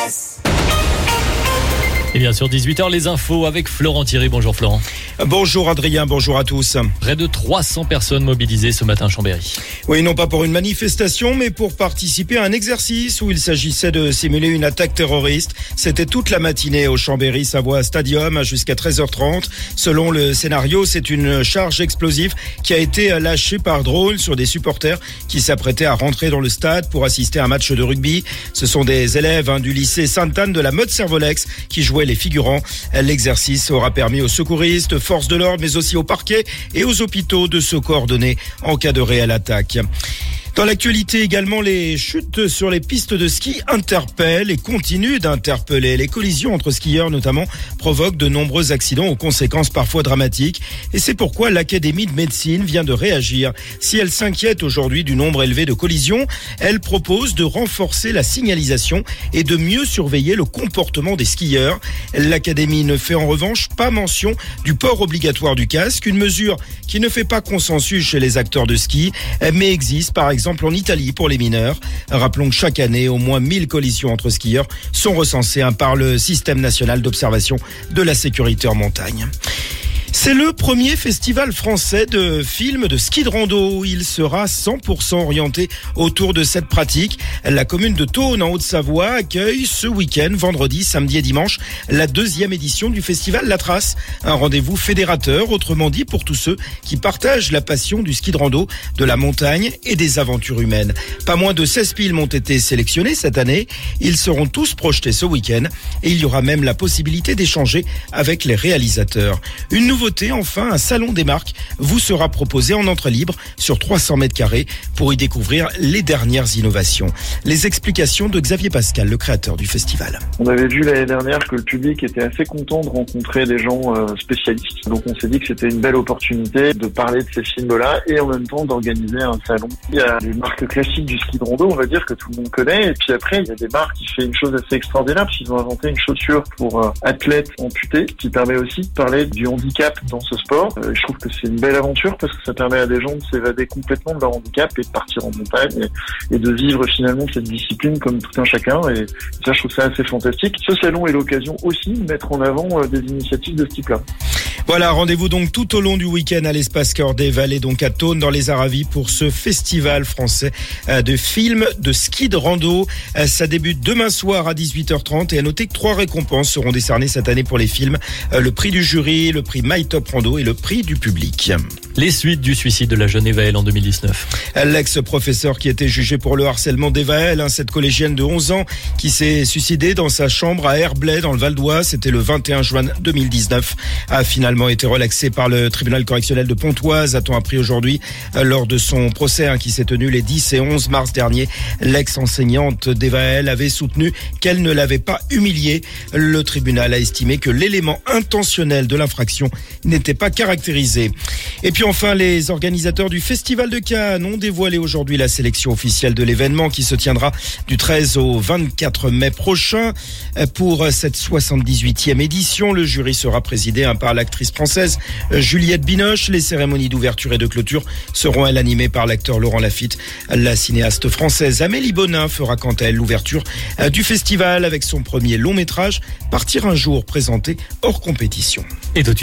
RVVS. Et bien sûr, 18h, les infos avec Florent Thierry. Bonjour Florent. Bonjour Adrien, bonjour à tous. Près de 300 personnes mobilisées ce matin à Chambéry. Oui, non pas pour une manifestation, mais pour participer à un exercice où il s'agissait de simuler une attaque terroriste. C'était toute la matinée au Chambéry Savoie Stadium jusqu'à 13h30. Selon le scénario, c'est une charge explosive qui a été lâchée par drone sur des supporters qui s'apprêtaient à rentrer dans le stade pour assister à un match de rugby. Ce sont des élèves du lycée Sainte-Anne de la Motte-Servolex qui jouaient les figurants. L'exercice aura permis aux secouristes, forces de l'ordre, mais aussi aux parquets et aux hôpitaux de se coordonner en cas de réelle attaque. Dans l'actualité également, les chutes sur les pistes de ski interpellent et continuent d'interpeller. Les collisions entre skieurs notamment provoquent de nombreux accidents aux conséquences parfois dramatiques. Et c'est pourquoi l'Académie de médecine vient de réagir. Si elle s'inquiète aujourd'hui du nombre élevé de collisions, elle propose de renforcer la signalisation et de mieux surveiller le comportement des skieurs. L'Académie ne fait en revanche pas mention du port obligatoire du casque, une mesure qui ne fait pas consensus chez les acteurs de ski, mais existe par exemple en Italie pour les mineurs. Rappelons que chaque année, au moins 1000 collisions entre skieurs sont recensées par le Système national d'observation de la sécurité en montagne. C'est le premier festival français de films de ski de rando. Il sera 100% orienté autour de cette pratique. La commune de Thônes, en Haute-Savoie, accueille ce week-end, vendredi, samedi et dimanche, la 2e édition du festival La Trace. Un rendez-vous fédérateur, autrement dit, pour tous ceux qui partagent la passion du ski de rando, de la montagne et des aventures humaines. Pas moins de 16 films ont été sélectionnés cette année. Ils seront tous projetés ce week-end et il y aura même la possibilité d'échanger avec les réalisateurs. Une nouveauté, enfin, un salon des marques vous sera proposé en entrée libre sur 300 mètres carrés pour y découvrir les dernières innovations. Les explications de Xavier Pascal, le créateur du festival. On avait vu l'année dernière que le public était assez content de rencontrer des gens spécialistes. Donc on s'est dit que c'était une belle opportunité de parler de ces films-là et en même temps d'organiser un salon. Il y a les marques classiques du ski de rando, on va dire, que tout le monde connaît. Et puis après, il y a des marques qui font une chose assez extraordinaire parce qu'ils ont inventé une chaussure pour athlètes amputés qui permet aussi de parler du handicap dans ce sport. Je trouve que c'est une belle aventure parce que ça permet à des gens de s'évader complètement de leur handicap et de partir en montagne et de vivre finalement cette discipline comme tout un chacun. Et ça, je trouve ça assez fantastique. Ce salon est l'occasion aussi de mettre en avant des initiatives de ce type-là. Voilà, rendez-vous donc tout au long du week-end à l'espace Cœur des Vallées, donc à Thônes, dans les Aravis, pour ce festival français de films de ski de rando. Ça débute demain soir à 18h30 et à noter que 3 récompenses seront décernées cette année pour les films. Le prix du jury, le prix My Top Rando et le prix du public. Les suites du suicide de la jeune Eva L en 2019. L'ex-professeur qui était jugé pour le harcèlement d'Eva L, cette collégienne de 11 ans qui s'est suicidée dans sa chambre à Herblay dans le Val d'Oise, c'était le 21 juin 2019, a finalement été relaxé par le tribunal correctionnel de Pontoise, a-t-on appris aujourd'hui, lors de son procès qui s'est tenu les 10 et 11 mars dernier. L'ex-enseignante d'Eva L avait soutenu qu'elle ne l'avait pas humiliée. Le tribunal a estimé que l'élément intentionnel de l'infraction n'était pas caractérisé. Et puis enfin, les organisateurs du Festival de Cannes ont dévoilé aujourd'hui la sélection officielle de l'événement qui se tiendra du 13 au 24 mai prochain. Pour cette 78e édition, le jury sera présidé par l'actrice française Juliette Binoche. Les cérémonies d'ouverture et de clôture seront elles animées par l'acteur Laurent Lafitte. La cinéaste française Amélie Bonin fera quant à elle l'ouverture du festival avec son premier long métrage, Partir un jour, présenté hors compétition. Et